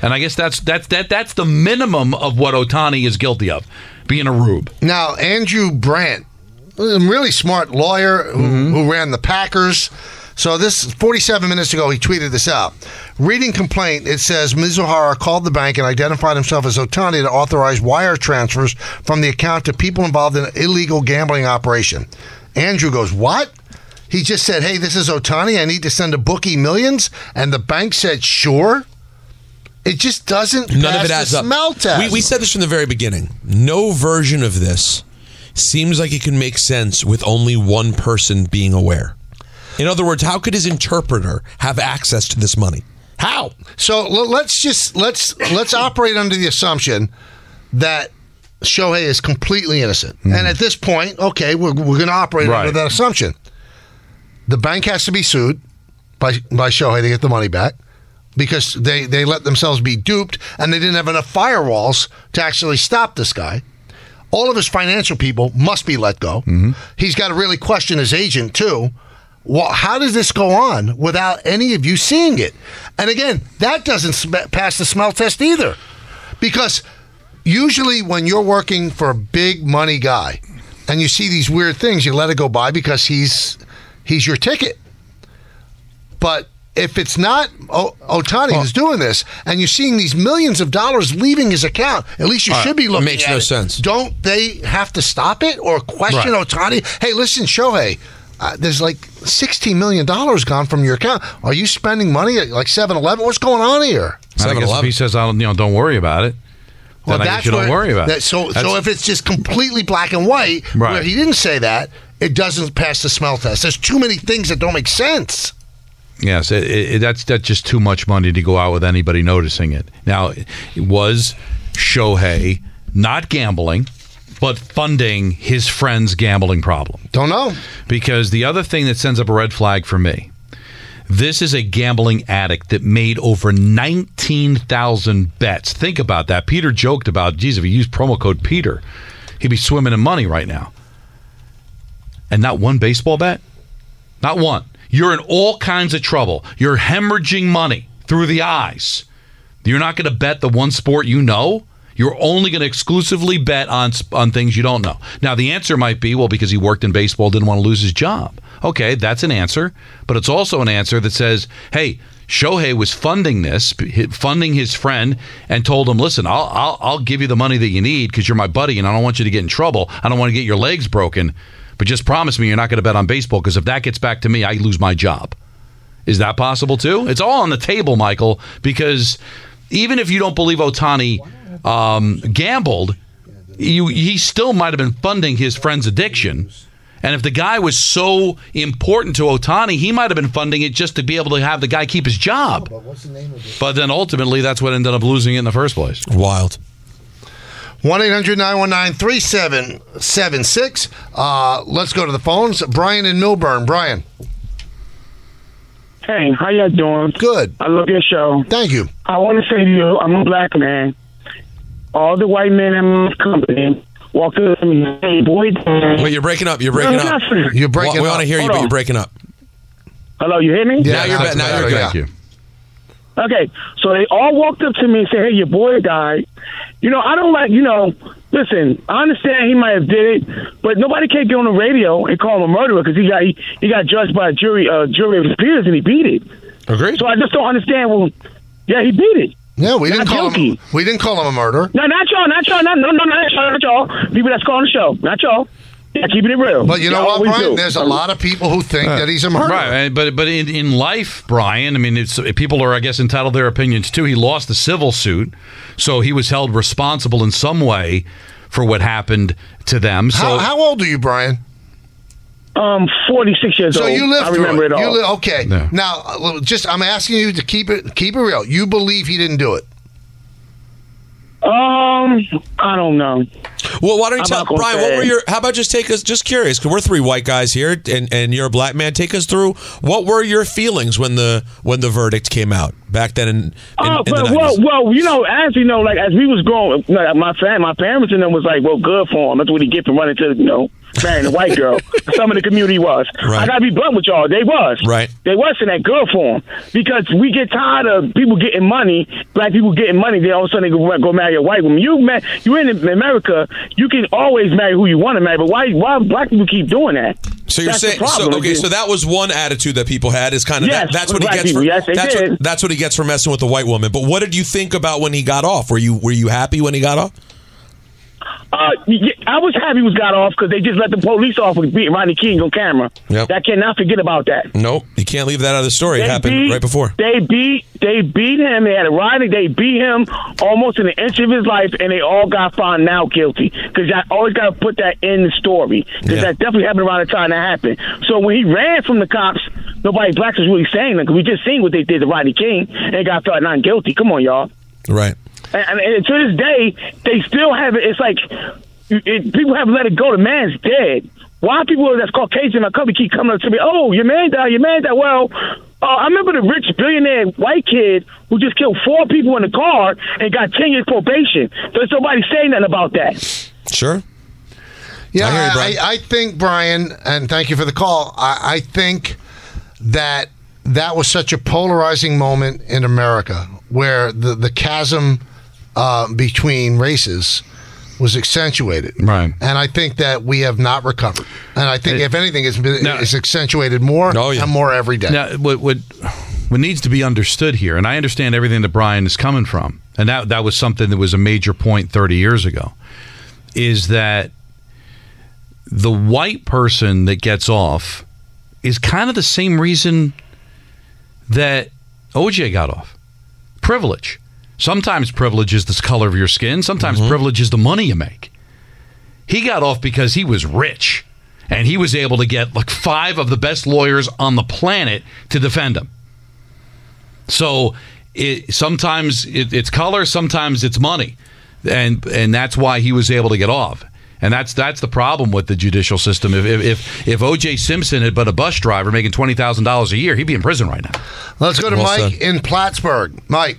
And I guess that's that's that that's the minimum of what Ohtani is guilty of, being a rube. Now, Andrew Brandt, a really smart lawyer who, mm-hmm. who ran the Packers. So this forty-seven minutes ago, he tweeted this out. Reading complaint, it says Mizuhara called the bank and identified himself as Ohtani to authorize wire transfers from the account to people involved in an illegal gambling operation. Andrew goes, what? He just said, hey, this is Ohtani. I need to send a bookie millions. And the bank said, sure. It just doesn't None pass of it adds the up. smell test. We, we said this from the very beginning. No version of this seems like it can make sense with only one person being aware. In other words, how could his interpreter have access to this money? How? So let's just let's let's operate under the assumption that Shohei is completely innocent. Mm. And at this point, okay, we're we're going to operate right. under that assumption. The bank has to be sued by by Shohei to get the money back because they, they let themselves be duped and they didn't have enough firewalls to actually stop this guy. All of his financial people must be let go. Mm-hmm. He's got to really question his agent too. Well, how does this go on without any of you seeing it? And again, that doesn't sm- pass the smell test either. Because usually when you're working for a big money guy and you see these weird things, you let it go by because he's he's your ticket. But if it's not o- Ohtani who's doing this and you're seeing these millions of dollars leaving his account, at least you All should right. be looking it makes at no it. sense. Don't they have to stop it or question Right. Ohtani? Hey, listen, Shohei, Uh, there's like sixteen million dollars gone from your account. Are you spending money at like seven eleven? What's going on here? I guess if he says, I don't, you know, don't worry about it, Well, then I guess you don't where- worry about that, it. So, That's- so if it's just completely black and white, Right. where he didn't say that, it doesn't pass the smell test. There's too many things that don't make sense. Yes, it, it, that's that's just too much money to go out with anybody noticing it. Now, it was Shohei not gambling, but funding his friend's gambling problem. Don't know. Because the other thing that sends up a red flag for me, this is a gambling addict that made over nineteen thousand bets. Think about that. Peter joked about, geez, if he used promo code Peter, he'd be swimming in money right now. And not one baseball bet? Not one. You're in all kinds of trouble. You're hemorrhaging money through the eyes. You're not going to bet the one sport you know. You're only going to exclusively bet on on things you don't know. Now, the answer might be, well, because he worked in baseball, didn't want to lose his job. Okay, that's an answer. But it's also an answer that says, hey, Shohei was funding this, funding his friend, and told him, listen, I'll I'll, I'll give you the money that you need because you're my buddy and I don't want you to get in trouble. I don't want to get your legs broken. But just promise me you're not going to bet on baseball because if that gets back to me, I lose my job. Is that possible too? It's all on the table, Michael, because even if you don't believe Ohtani um, gambled, you, he still might have been funding his friend's addiction. And if the guy was so important to Ohtani, he might have been funding it just to be able to have the guy keep his job. But what's the name of it? But then ultimately, that's what ended up losing it in the first place. Wild. one eight hundred nine one nine three seven seven six. Uh, let's go to the phones. Brian in Milburn. Brian. Hey, how y'all doing? Good. I love your show. Thank you. I want to say to you, I'm a black man. All the white men in my company walked up to me, hey, boy. Wait, you're breaking up. You're breaking no, up. Nothing. You're breaking we, up. We want to hear Hold you, but on. you're breaking up. Hello, you hear me? Yeah, now you're, that's be- now better, you're good. yeah. Thank you. Okay, so they all walked up to me and said, hey, your boy died. You know, I don't like, you know, listen, I understand he might have did it, but nobody can't get on the radio and call him a murderer because he got he, he got judged by a jury, uh, jury of his peers and he beat it. Agreed. So I just don't understand, well, yeah, he beat it. Yeah, we didn't Not call guilty. him. We didn't call him a murderer. No, not y'all, not y'all, not, no, no, not y'all, not y'all. People that's calling the show, not y'all. Yeah, keeping it real. But you know Y'all what, always Brian? do. There's a lot of people who think that he's a murderer. Right, but but in, in life, Brian, I mean, it's people are, I guess, entitled to their opinions too. He lost the civil suit, so he was held responsible in some way for what happened to them. So How, how old are you, Brian? Um, forty-six years So old. you lived I through remember it, You all. li- okay. Yeah. Now, uh, just I'm asking you to keep it keep it real. You believe he didn't do it? Um, I don't know. Well, why don't you I'm tell not gonna Brian? say. What were your? How about just take us? Just curious, because we're three white guys here, and, and you're a black man. Take us through what were your feelings when the when the verdict came out back then in, in, Oh, in the but, nineties? well, well, you know, as you know, like as we was growing, like, my fam, my parents and them was like, well, good for him. That's what he get for running to, you know, marrying a white girl. Some of the community was. Right. I gotta be blunt with y'all. They was. Right. They wasn't that good for them because we get tired of people getting money, black people getting money. Then all of a sudden they go, go marry a white woman. You ma- you in America, you can always marry who you want to marry. But why why black people keep doing that? So you're That's saying the so, problem. okay? So that was one attitude that people had is kind of Yes, that, that's what he black gets. people. For, Yes, they that's did. what that's what he gets for messing with the white woman. But what did you think about when he got off? Were you were you happy when he got off? Uh, yeah, I was happy he was got off because they just let the police off with beating Rodney King on camera. Yep. I cannot forget about that. Nope, you can't leave that out of the story. It They happened beat- right before. They beat they beat him. They had a rioting. They beat him almost in an inch of his life, and they all got found now guilty. Because I always got to put that in the story. Because Yeah. that definitely happened around the time that happened. So when he ran from the cops, nobody black was really saying that. Because we just seen what they did to Rodney King, and they got found not guilty. Come on, y'all. Right. And, and, and to this day, they still have it. It's like it, people haven't let it go. The man's dead. Why people that's Caucasian in my company keep coming up to me? Oh, your man died. Your man died. Well, uh, I remember the rich billionaire white kid who just killed four people in the car and got ten years probation. There's nobody saying nothing about that. Sure. Yeah, I hear you, I, Brian. I, I think, Brian, and thank you for the call. I, I think that that was such a polarizing moment in America where the, the chasm uh, between races was accentuated. Right. And I think that we have not recovered. And I think, It- if anything, it's, been, Now- it's accentuated more Oh, yeah. and more every day. Now, what, what what needs to be understood here, and I understand everything that Brian is coming from, and that that was something that was a major point thirty years ago, is that the white person that gets off is kind of the same reason that O J got off. Privilege. Sometimes privilege is the color of your skin. Sometimes privilege is the money you make. He got off because he was rich, and he was able to get like five of the best lawyers on the planet to defend him. So it, sometimes it, it's color, sometimes it's money, and and that's why he was able to get off. And that's that's the problem with the judicial system. If if if O J Simpson had been a bus driver making twenty thousand dollars a year, he'd be in prison right now. Let's go to Well Mike said. in Plattsburgh. Mike,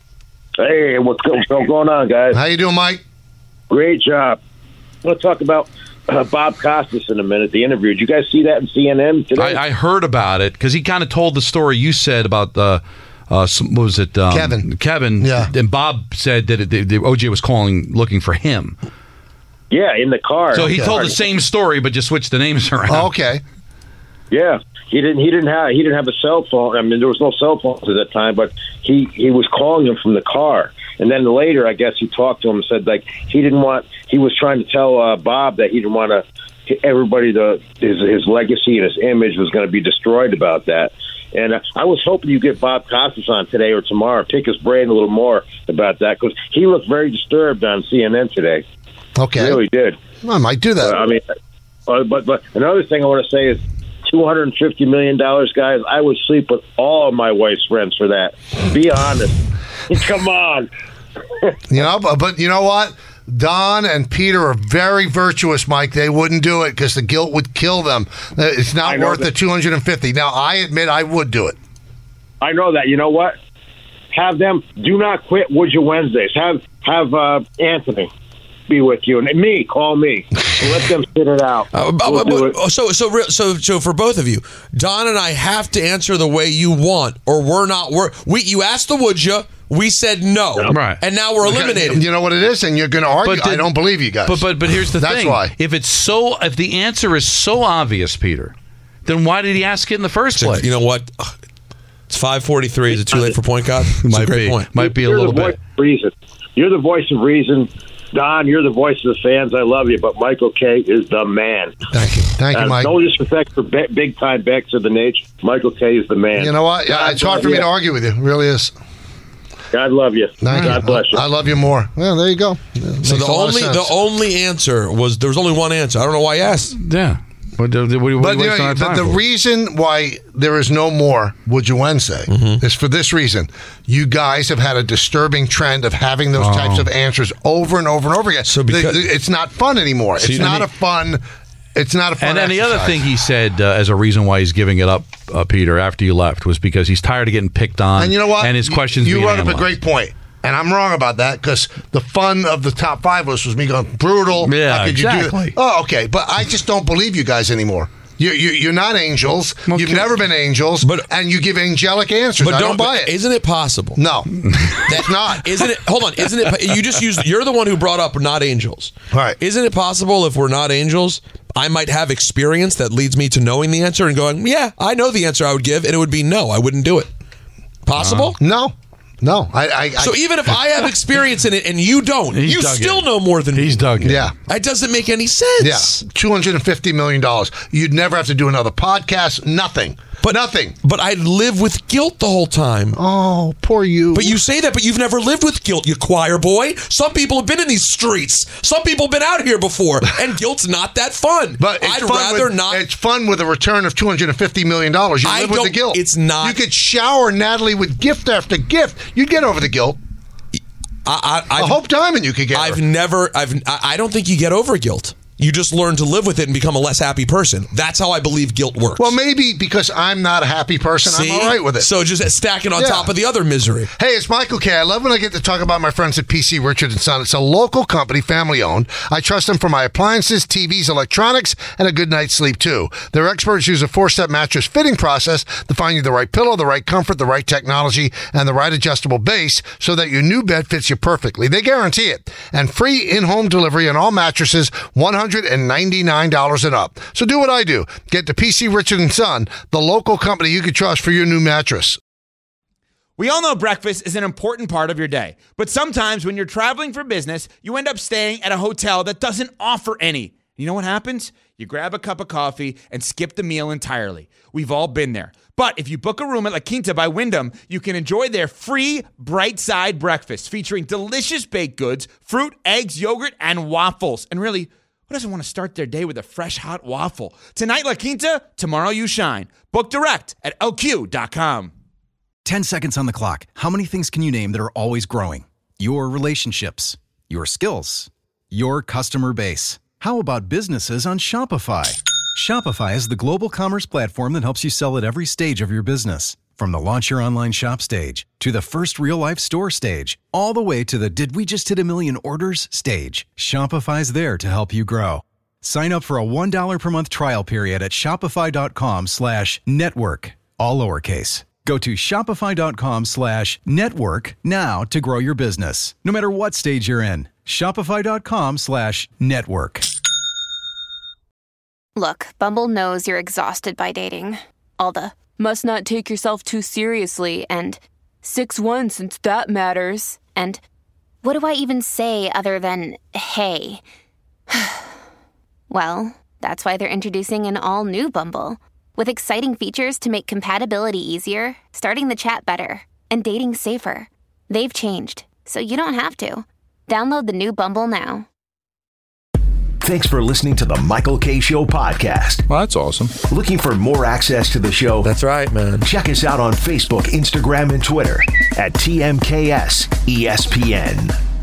Hey, what's, go- what's going on, guys? how you doing, Mike? Great job. I want to talk about uh, Bob Costas in a minute, the interview. Did you guys see that in C N N today? I, I heard about it because he kind of told the story you said about the. Uh, some- what was it? Um, Kevin. Kevin. Yeah. And Bob said that it, the, the O J was calling, looking for him. yeah, in the car. So he Okay. told the same story, but just switched the names around. Oh, okay. Yeah, he didn't. He didn't have. He didn't have a cell phone. I mean, there was no cell phones at that time. But he he was calling him from the car. And then later, I guess he talked to him and said like he didn't want. He was trying to tell uh, Bob that he didn't want to everybody to his his legacy and his image was going to be destroyed about that. And uh, I was hoping you get Bob Costas on today or tomorrow, pick his brain a little more about that because he looked very disturbed on C N N today. Okay. He really did. Well, I might do that. Uh, I mean, uh, but but another thing I want to say is two hundred and fifty million dollars, guys. I would sleep with all of my wife's friends for that. Be honest. Come on. You know, but, but you know what? Don and Peter are very virtuous, Mike. They wouldn't do it because the guilt would kill them. Uh, It's not I know worth that. the two hundred fifty. Now, I admit I would do it. I know that. You know what? Have them do not quit Would You Wednesdays. Have have uh, Anthony be with you and me. Call me. Let them sit it out. Uh, We'll but- do but- it. so so re- so so for both of you, Don and I have to answer the way you want, or we're not. We're we. You asked the would you? We said no. Right. And now we're eliminated. You know what it is, and you're going to argue. But the- I don't believe you guys. But but but here's the That's thing. why. If it's so, if the answer is so obvious, Peter, then why did he ask it in the first place? You know what? Ugh, it's five forty-three. Is it too late for point guard? It's Might a great be. point. Might be a You're little the voice bit. of reason. You're the voice of reason. Don, you're the voice of the fans. I love you, but Michael K is the man. Thank you. Thank you, Uh, Mike. No disrespect for be- big time backs of the nation. Michael K is the man. You know what? Yeah, God it's hard bless for me you. to argue with you. It really is. God love you. Thank God you. bless you. I love you more. Well, there you go. Yeah, So makes the a lot of only sense. the only answer was there was only one answer. I don't know why you asked. Yeah. What, what, what, what are But you you wasting know, our the, time the for? reason why there is no more Would You Wednesday Mm-hmm. is for this reason. You guys have had a disturbing trend of having those Oh. types of answers over and over and over again. So because- The- the- it's not fun anymore. See, it's and not he- a fun. It's not a fun. And then the other exercise. thing he said uh, as a reason why he's giving it up, uh, Peter, after you left, was because he's tired of getting picked on. And you know what? And his questions You being brought up a analyzed. great point. And I'm wrong about that because the fun of the top five list was me going, brutal. Yeah, How could you do exactly. that? Oh, okay. But I just don't believe you guys anymore. You, you, you're not angels. Okay. You've never been angels. But, and you give angelic answers. But I don't, don't buy it. Isn't it possible? No. That's not. Isn't it? Hold on. Isn't it? You just used. You're the one who brought up not angels. Right. Isn't it possible if we're not angels, I might have experience that leads me to knowing the answer and going, yeah, I know the answer I would give, and it would be no, I wouldn't do it. Possible? Uh, no. No. I, I, so I, even if I have experience in it and you don't, He's you dug still in. know more than He's me. dug in. Yeah. That doesn't make any sense. Yeah. two hundred fifty million dollars. You'd never have to do another podcast. Nothing. But nothing. But I'd live with guilt the whole time. Oh, poor you. But you say that, but you've never lived with guilt, you choir boy. Some people have been in these streets. Some people have been out here before, and guilt's not that fun. But it's I'd fun rather with, not. It's fun with a return of two hundred fifty million dollars. You I live with the don't- guilt. it's not- You could shower Natalie with gift after gift. You'd get over the guilt. I, I, A Hope Diamond you could get I've her. never. I've. I I don't think you get over guilt. You just learn to live with it and become a less happy person. That's how I believe guilt works. Well, maybe because I'm not a happy person, See? I'm all right with it. So just stacking on Yeah. top of the other misery. Hey, it's Michael K. I love when I get to talk about my friends at P C Richard and Son. It's a local company, family owned. I trust them for my appliances, T Vs, electronics, and a good night's sleep, too. Their experts use a four-step mattress fitting process to find you the right pillow, the right comfort, the right technology, and the right adjustable base so that your new bed fits you perfectly. They guarantee it. And free in-home delivery on all mattresses, one hundred ninety-nine dollars and up. So do what I do. Get to P C Richard and Son, the local company you can trust for your new mattress. We all know breakfast is an important part of your day, but sometimes when you're traveling for business, you end up staying at a hotel that doesn't offer any. You know what happens? You grab a cup of coffee and skip the meal entirely. We've all been there. But if you book a room at La Quinta by Wyndham, you can enjoy their free Bright Side breakfast featuring delicious baked goods, fruit, eggs, yogurt, and waffles. And really, who doesn't want to start their day with a fresh, hot waffle? Tonight, La Quinta, tomorrow you shine. Book direct at L Q dot com. ten seconds on the clock. How many things can you name that are always growing? Your relationships, your skills, your customer base. How about businesses on Shopify? Shopify is the global commerce platform that helps you sell at every stage of your business. From the launch your online shop stage to the first real life store stage, all the way to the did we just hit a million orders stage, Shopify's there to help you grow. Sign up for a one dollar per month trial period at shopify.com slash network, all lowercase. Go to shopify.com slash network now to grow your business. No matter what stage you're in, shopify.com slash network. Look, Bumble knows you're exhausted by dating. All the must not take yourself too seriously and six one since that matters. And what do I even say other than hey? Well, that's why they're introducing an all-new Bumble with exciting features to make compatibility easier, starting the chat better, and dating safer. They've changed, so you don't have to. Download the new Bumble now. Thanks for listening to the Michael K. Show podcast. Well, that's awesome. Looking for more access to the show? That's right, man. Check us out on Facebook, Instagram, and Twitter at T M K S E S P N.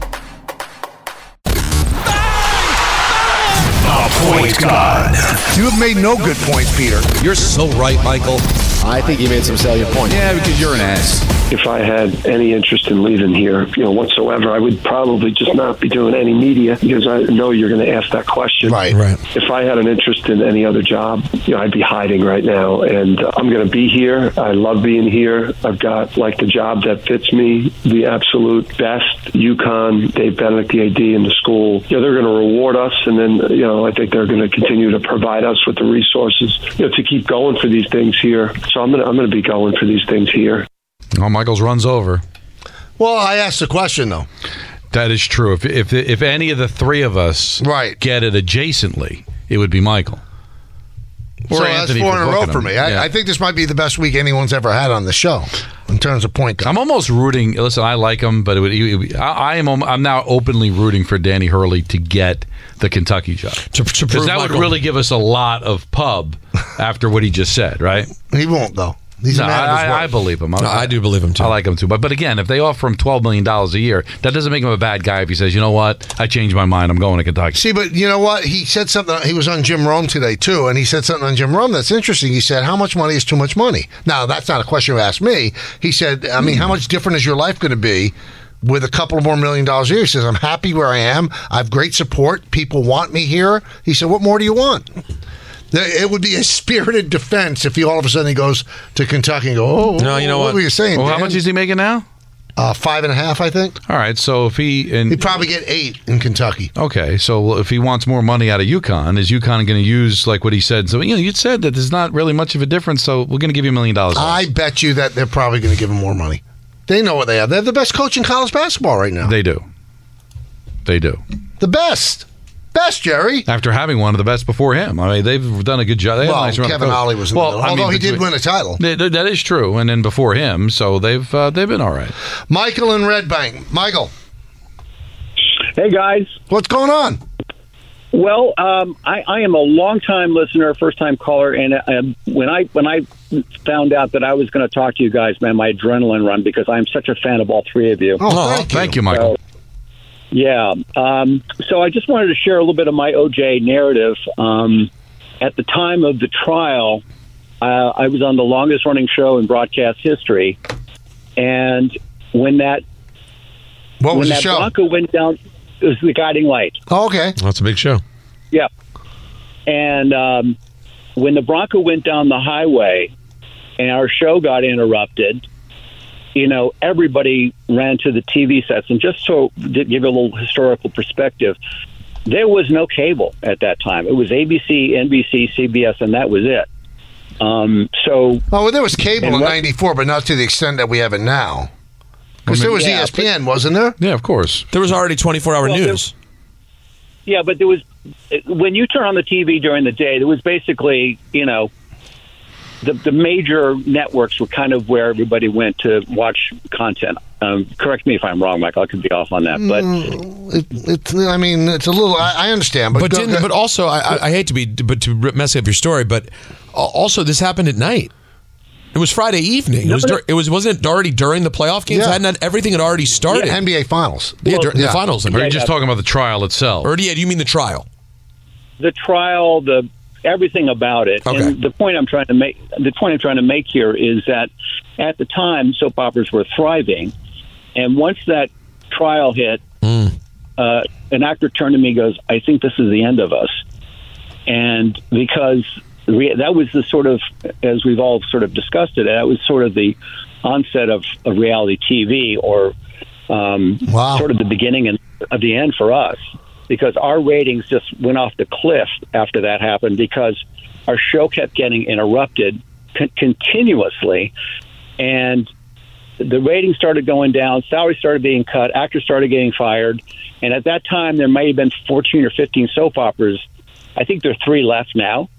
The Point God. You have made no good points, Peter. You're so right, Michael. I think you made some salient points. Yeah, because you're an ass. If I had any interest in leaving here, you know, whatsoever, I would probably just not be doing any media because I know you're going to ask that question. Right. Right. If I had an interest in any other job, you know, I'd be hiding right now. And uh, I'm going to be here. I love being here. I've got like the job that fits me, the absolute best. UConn, Dave Benedict, the A D, and the school. You know, they're going to reward us, and then you know, I think they're going to continue to provide us with the resources, you know, to keep going for these things here. So I'm going to I'm going to be going for these things here. Oh, Michael's run's over. Well, I asked the question, though. That is true. If if if any of the three of us right. get it adjacently, it would be Michael. Or So Anthony that's four in a row booking for him. me. I, Yeah. I think this might be the best week anyone's ever had on the show in terms of point. I'm almost rooting. Listen, I like him, but it would, it would, I, I am. I'm now openly rooting for Danny Hurley to get the Kentucky job To, to because prove that would Michael- really give us a lot of pub after what he just said. Right? He won't though. He's no, a man of his I, I word. believe him. I, No, I do believe him too. I like him too. But but again, if they offer him twelve million dollars a year, that doesn't make him a bad guy. If he says, you know what, I changed my mind, I'm going to Kentucky. See, but you know what? He said something. He was on Jim Rome today too, and he said something on Jim Rome that's interesting. He said, "How much money is too much money?" Now, that's not a question you asked me. He said, "I mean, how much different is your life going to be with a couple of more million dollars a year. He says, I'm happy where I am. I have great support. People want me here. He said, what more do you want? It would be a spirited defense if he all of a sudden he goes to Kentucky and go, oh, no, you know what, what were you saying? Well, how Dan? much is he making now? Uh, five and a half, I think. All right, so if he... And, He'd probably get eight in Kentucky. Okay, so if he wants more money out of UConn, is UConn going to use, like what he said? So, you know, you said that there's not really much of a difference, so we're going to give you a million dollars. I bet you that they're probably going to give him more money. They know what they have. They have the best coach in college basketball right now. They do. They do. The best. Best, Jerry. After having one of the best before him. I mean, they've done a good job. They had well, a nice run Kevin of Ollie was in well, the middle, I mean, although he did between- win a title. They- they- that is true, and then before him, so they've uh, they've been all right. Michael in Red Bank. Michael. Hey, guys. What's going on? Well, um, I, I am a long-time listener, first-time caller, and uh, when I when I found out that I was going to talk to you guys, man, my adrenaline run because I'm such a fan of all three of you. Oh, thank, thank you, Michael. So, yeah. Um, so I just wanted to share a little bit of my O J narrative. Um, at the time of the trial, uh, I was on the longest-running show in broadcast history, and when that what was when the that show? Bronco went down, it was The Guiding Light. Oh, okay. That's a big show. Yeah. And um, when the Bronco went down the highway and our show got interrupted, you know, everybody ran to the T V sets. And just so to give you a little historical perspective, there was no cable at that time. It was A B C, N B C, C B S, and that was it. Um, so, oh, well, there was cable in what, ninety-four, but not to the extent that we have it now. Because there was yeah, E S P N, but, wasn't there? Yeah, of course. There was already twenty-four hour well, news. There, yeah, but there was, when you turn on the T V during the day, there was basically, you know, the, the major networks were kind of where everybody went to watch content. Um, correct me if I'm wrong, Michael. I could be off on that, but mm, it, it's. I mean, it's a little. I, I understand, but But go, didn't, go- but also, I, I- I hate to be, but to mess up your story, but also this happened at night. It was Friday evening. It was. dur- It was. Wasn't it already during the playoff games? Yeah. Hadn't that- everything had already started. N B A Finals. Yeah, Well, dur- the yeah. finals. I Or mean. are you just talking about the trial itself? Or yeah, do you mean the trial? the trial, the everything about it. Okay. And the point I'm trying to make, the point I'm trying to make here is that at the time, soap operas were thriving, and once that trial hit, Mm. uh, an actor turned to me and goes, I think this is the end of us. And because re- that was the sort of, as we've all sort of discussed it, that was sort of the onset of, of reality T V, or um, wow. sort of the beginning and of the end for us, because our ratings just went off the cliff after that happened, because our show kept getting interrupted con- continuously, and the ratings started going down, salaries started being cut, actors started getting fired, and at that time there may have been fourteen or fifteen soap operas. I think there are three left now.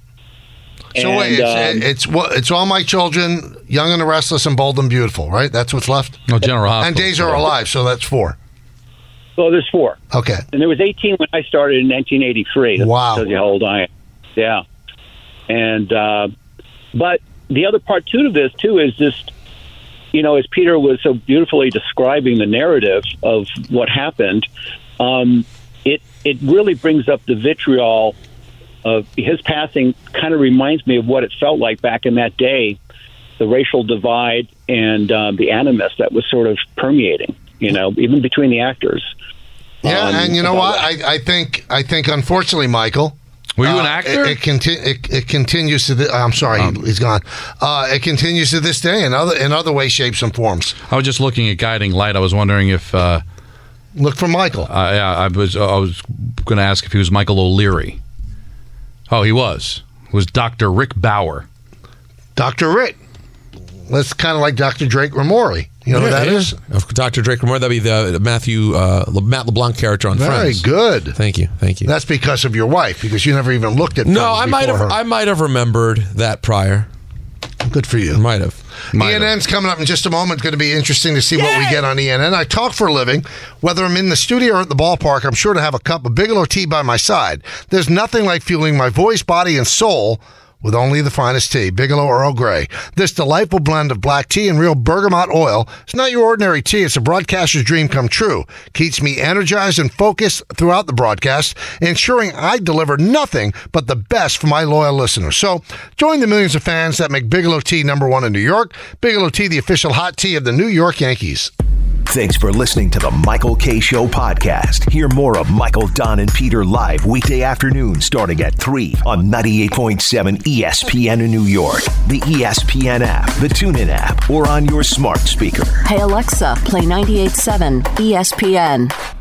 So And, wait, it's, um, it's what it's All My Children, Young and the Restless, and Bold and Beautiful, right? That's what's left. No, General Hospital. And Days Are Alive, so that's four. Well, there's four. Okay. And there was eighteen when I started in nineteen eighty-three. That Wow. tells you how old I am. Yeah. And, uh, but the other part, too, to this, too, is just, you know, as Peter was so beautifully describing the narrative of what happened, um, it, it really brings up the vitriol of his passing. Kind of reminds me of what it felt like back in that day, the racial divide and um, the animus that was sort of permeating, you know, even between the actors. Yeah, Um, and you know about what? I, I think I think unfortunately, Michael. Were you an uh, actor? It, it, conti- it, it continues to. The, I'm sorry, Um, he, he's gone. Uh, it continues to this day in other in other ways, shapes, and forms. I was just looking at Guiding Light. I was wondering if. Uh, Look for Michael. Uh, yeah, I was. I was going to ask if he was Michael O'Leary. Oh, he was. It was Doctor Rick Bauer. Doctor Rick. That's kind of like Doctor Drake Ramori. You know Yeah, who that yeah. is? Of Doctor Drake Ramore. That'd be the Matthew uh, Le- Matt LeBlanc character on Very Friends. good. Thank you, thank you. That's because of your wife, because you never even looked at. No, Friends I might before have. her. I might have remembered that prior. Good for you. Might have. E N N's coming up in just a moment. Going to be interesting to see what we get on E N N. I talk for a living. Whether I'm in the studio or at the ballpark, I'm sure to have a cup of Bigelow tea by my side. There's nothing like fueling my voice, body, and soul with only the finest tea, Bigelow Earl Grey. This delightful blend of black tea and real bergamot oil is not your ordinary tea. It's a broadcaster's dream come true. Keeps me energized and focused throughout the broadcast, ensuring I deliver nothing but the best for my loyal listeners. So join the millions of fans that make Bigelow tea number one in New York. Bigelow tea, the official hot tea of the New York Yankees. Thanks for listening to the Michael Kay Show podcast. Hear more of Michael, Don, and Peter live weekday afternoon starting at three on ninety-eight point seven E S P N in New York, the E S P N app, the TuneIn app, or on your smart speaker. Hey Alexa, play ninety-eight point seven E S P N.